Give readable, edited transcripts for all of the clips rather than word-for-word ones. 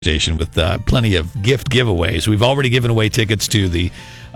station with plenty of gift giveaways. We've already given away tickets to the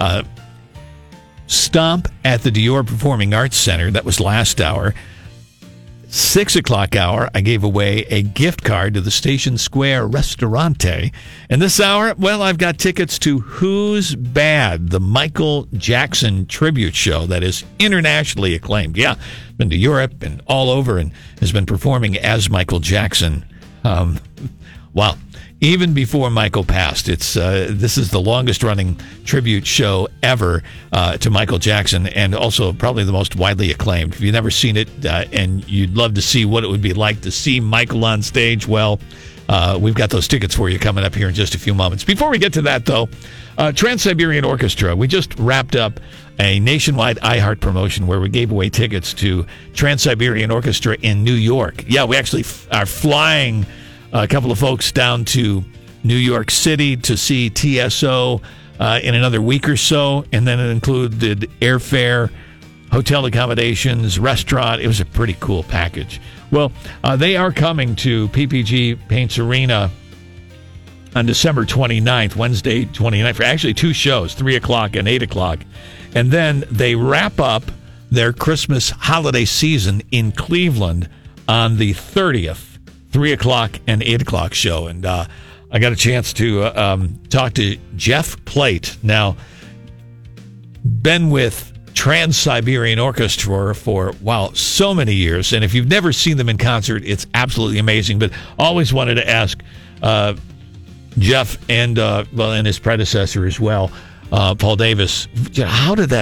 Stomp at the Dior Performing Arts Center. That was last hour. 6 o'clock hour, I gave away a gift card to the Station Square Restaurante. And this hour, well, I've got tickets to Who's Bad, the Michael Jackson tribute show that is internationally acclaimed. Yeah, been to Europe and all over and has been performing as Michael Jackson. Wow. Even before Michael passed, this is the longest-running tribute show ever to Michael Jackson, and also probably the most widely acclaimed. If you've never seen it and you'd love to see what it would be like to see Michael on stage, well, we've got those tickets for you coming up here in just a few moments. Before we get to that, though, Trans-Siberian Orchestra, we just wrapped up a nationwide iHeart promotion where we gave away tickets to Trans-Siberian Orchestra in New York. Yeah, we actually are flying a couple of folks down to New York City to see TSO in another week or so, and then it included airfare, hotel accommodations, restaurant. It was a pretty cool package. Well, they are coming to PPG Paints Arena on December 29th, Wednesday 29th, for actually two shows, 3 o'clock and 8 o'clock. And then they wrap up their Christmas holiday season in Cleveland on the 30th. 3 o'clock and 8 o'clock show. And I got a chance to talk to Jeff Plate. Now, been with Trans-Siberian Orchestra for, wow, so many years. And if you've never seen them in concert, it's absolutely amazing. But always wanted to ask Jeff and his predecessor as well, Paul Davis, how did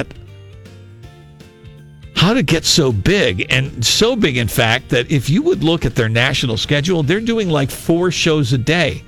it get so big? And so big, in fact, that if you would look at their national schedule, they're doing like 4 shows a day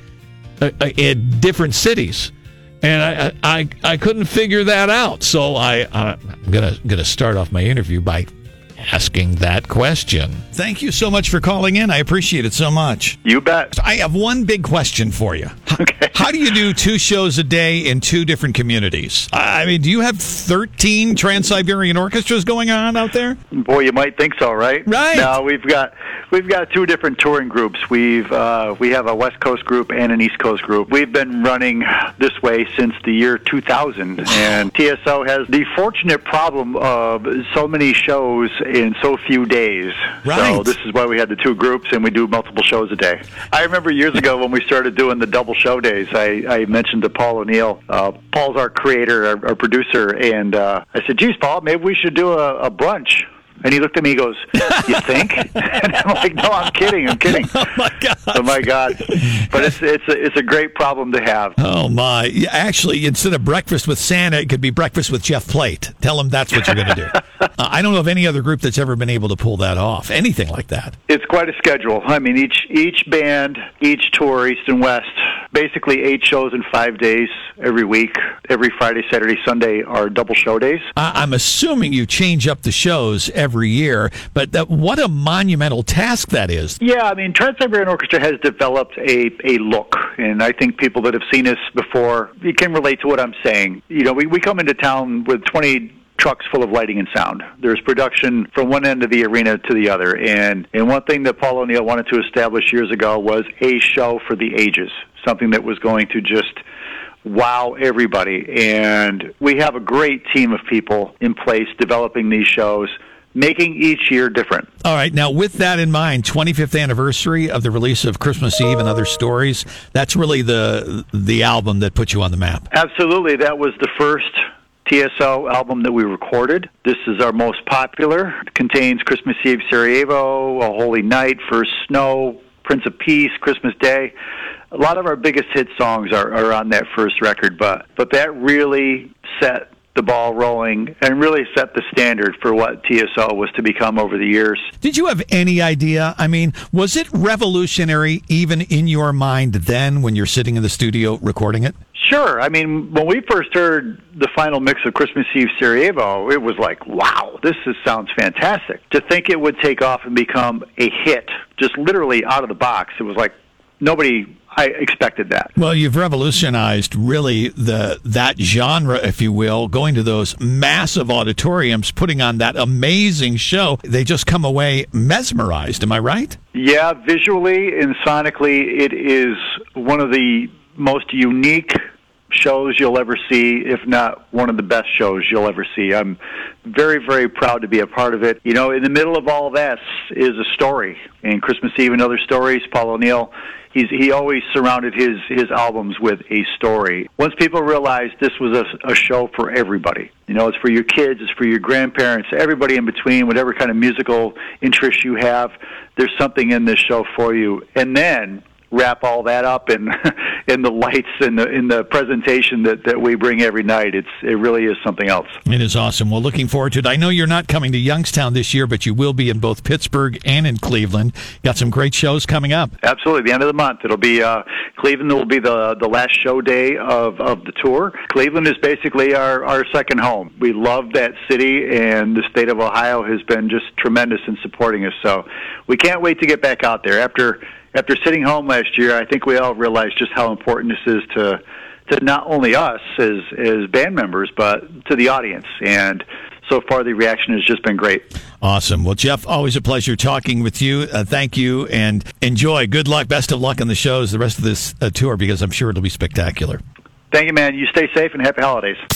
in different cities. And I couldn't figure that out. So I'm gonna start off my interview by asking that question. Thank you so much for calling in. I appreciate it so much. You bet. I have one big question for you. Okay. How do you do 2 shows a day in 2 different communities? I mean, do you have 13 Trans-Siberian Orchestras going on out there? Boy, you might think so, right? Right. No, we've got 2 different touring groups. We have a West Coast group and an East Coast group. We've been running this way since the year 2000, and TSO has the fortunate problem of so many shows in so few days. Right. So this is why we had the 2 groups, and we do multiple shows a day. I remember years ago when we started doing the double show days, I mentioned to Paul O'Neill. Paul's our creator, our producer, and I said, geez, Paul, maybe we should do a brunch. And he looked at me and goes, you think? And I'm like, no, I'm kidding. Oh, my God. But it's a great problem to have. Oh, my. Yeah, actually, instead of breakfast with Santa, it could be breakfast with Jeff Plate. Tell him that's what you're going to do. I don't know of any other group that's ever been able to pull that off, anything like that. It's quite a schedule. I mean, each band, each tour, East and West, basically 8 shows in 5 days every week. Every Friday, Saturday, Sunday are double show days. I'm assuming you change up the shows every year, but what a monumental task that is. Yeah, I mean, Trans-Siberian Orchestra has developed a look, and I think people that have seen us before, you can relate to what I'm saying. You know, we come into town with 20 trucks full of lighting and sound. There's production from one end of the arena to the other, and one thing that Paul O'Neill wanted to establish years ago was a show for the ages, something that was going to just wow everybody. And we have a great team of people in place developing these shows, making each year different. All right. Now, with that in mind, 25th anniversary of the release of Christmas Eve and Other Stories, that's really the album that put you on the map. Absolutely. That was the first TSO album that we recorded. This is our most popular. It contains Christmas Eve, Sarajevo, A Holy Night, First Snow, Prince of Peace, Christmas Day. A lot of our biggest hit songs are on that first record, but that really set the ball rolling and really set the standard for what TSO was to become over the years. Did you have any idea? I mean, was it revolutionary even in your mind then when you're sitting in the studio recording it? Sure. I mean, when we first heard the final mix of Christmas Eve Sarajevo, it was like, wow, sounds fantastic. To think it would take off and become a hit, just literally out of the box, it was like nobody I expected that. Well, you've revolutionized really that genre, if you will, going to those massive auditoriums, putting on that amazing show. They just come away mesmerized. Am I right? Yeah, visually and sonically, it is one of the most unique shows you'll ever see, if not one of the best shows you'll ever see. I'm very, very proud to be a part of it. You know, in the middle of all this is a story. And Christmas Eve and Other Stories, Paul O'Neill, he always surrounded his albums with a story. Once people realized this was a show for everybody, you know, it's for your kids, it's for your grandparents, everybody in between, whatever kind of musical interest you have, there's something in this show for you. And then wrap all that up in the lights and in the presentation that we bring every night. It really is something else. It is awesome. Well, looking forward to it. I know you're not coming to Youngstown this year, but you will be in both Pittsburgh and in Cleveland. Got some great shows coming up. Absolutely. The end of the month, it'll be Cleveland will be the last show day of the tour. Cleveland is basically our second home. We love that city, and the state of Ohio has been just tremendous in supporting us. So we can't wait to get back out there. After sitting home last year, I think we all realized just how important this is to not only us as band members, but to the audience. And so far, the reaction has just been great. Awesome. Well, Jeff, always a pleasure talking with you. Thank you, and enjoy. Good luck. Best of luck on the shows, the rest of this tour, because I'm sure it'll be spectacular. Thank you, man. You stay safe and happy holidays.